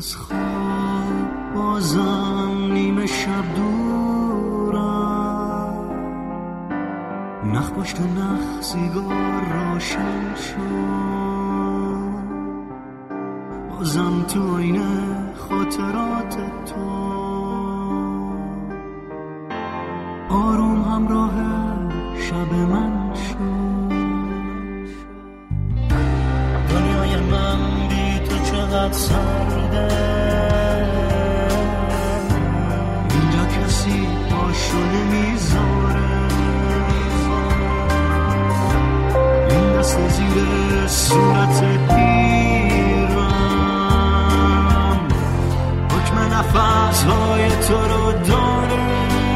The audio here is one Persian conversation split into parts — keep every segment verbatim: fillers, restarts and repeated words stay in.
از خواب بازم نیمه شب دورم، نخ پشت نخ سیگار روشن شد، بازم تو آینه خاطرات تو آروم همراه شب من شد. دنیای من بی تو چقدر سرده، اینجا کسی پاشو نمیذاره، این دست زیر صورت پیرم حکم نفس های تو رو داره.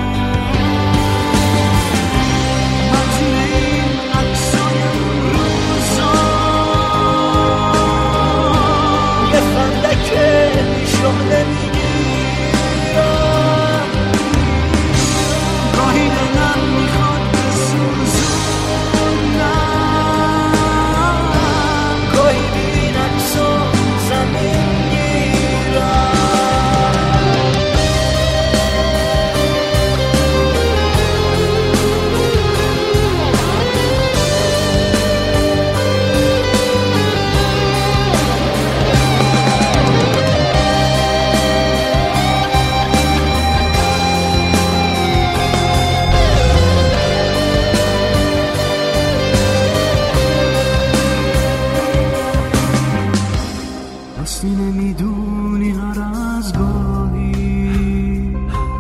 گاهی دلم میخواد بسوزونم، گاهی بین عکس و زمین گیرم. راستی نمیدونی هر از گاهی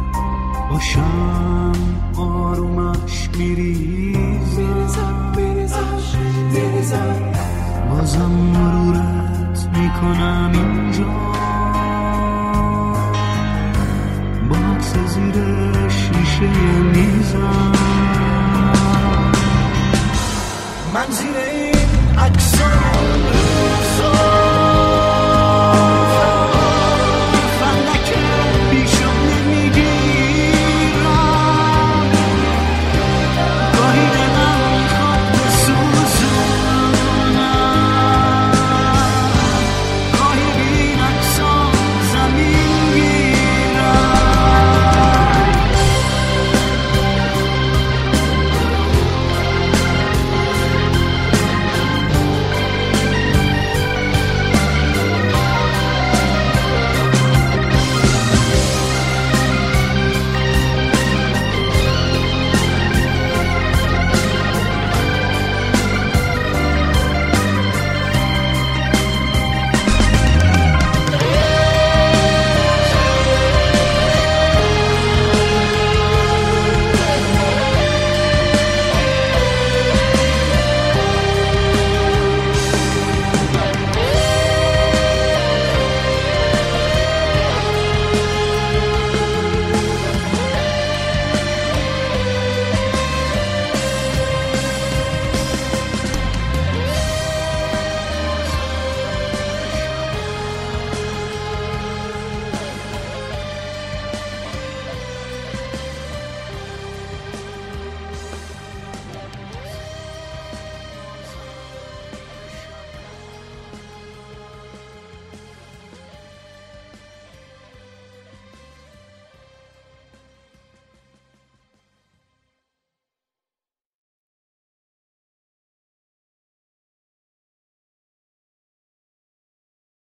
باشم آرومش میریزم، بازم مرورت میکنم اینجا با عکس زیر شیشه میزم. من زیر